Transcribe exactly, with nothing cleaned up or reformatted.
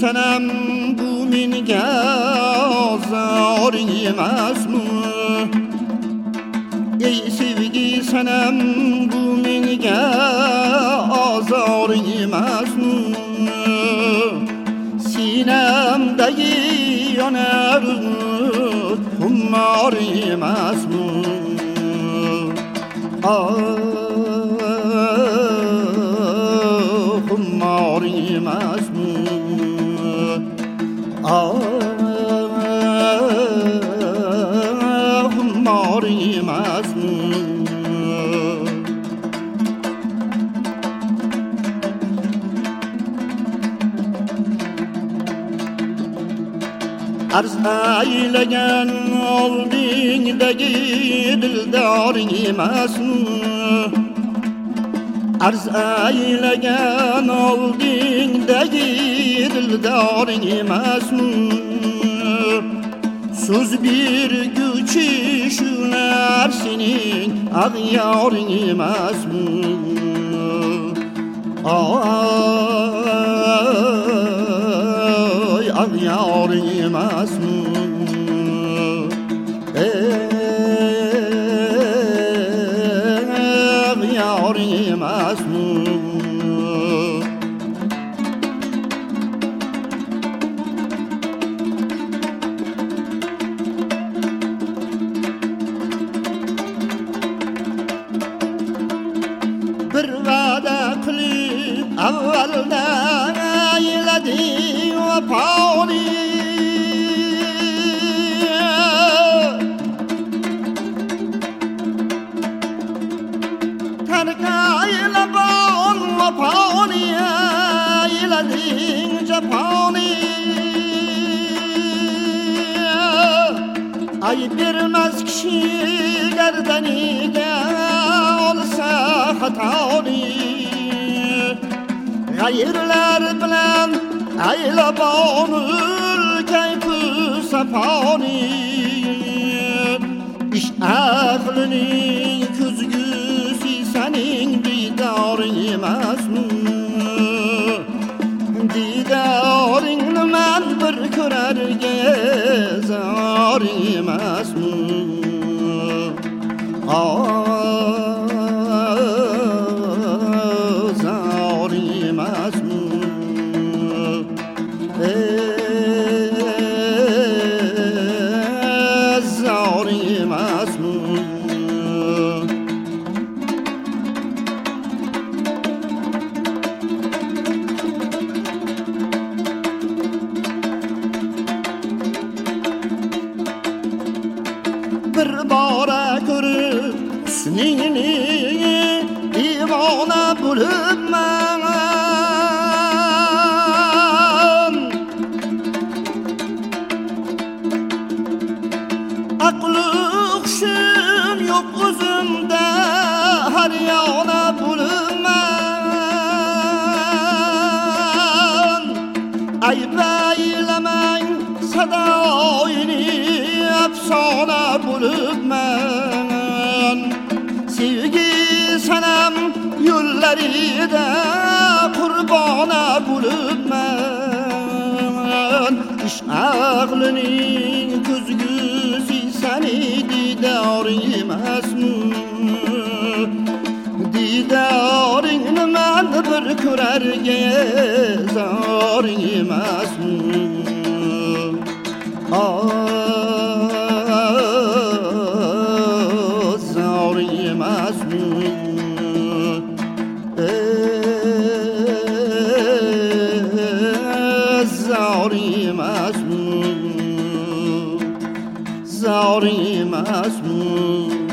sanam bu menga zor emasmi? Ey sevgi sanam bu menga azor emasmi? Sinamdagi yonar xumor emasmi? Xumor emasmi? Xumor emasmi? Arz aylagan oldingdagi dildoring emasmi? Arz aylagan oldingdagi dildoring emasmi? So'z berguchi shular sening ag'yoring emasmi? Ay ag'yoring emasmi? Ag'yoring emasmi? Bir va'da qilib avvalda aylading vafoni, tarka aylabon vafoni, aylading jafoni. Ay bermas kishi gardaniga olsa xatoni, g'ayrlar bilan aylabonul kayfu safoni. Ish aqlining ko'zgusi sening didoring emasmi? Didoringni man bir ko'rarga zor emasmi? Zor emasmi? Zor emasmi? Bir bora ko'rib husningni divona bo'libman. Aqli hushim yo'q o'zimda, har yona bo'libman. Ayblaylamang sadoyini, afsona bo'libman. Sevgi sanam yo'llarida qurbona bo'libman. Ish aqlining ko'zgusi seni didoring emasmi? Didoringni man bir ko'rarga zor emasmi? Zor emasmi? Zor emasmi? Zor emasmi?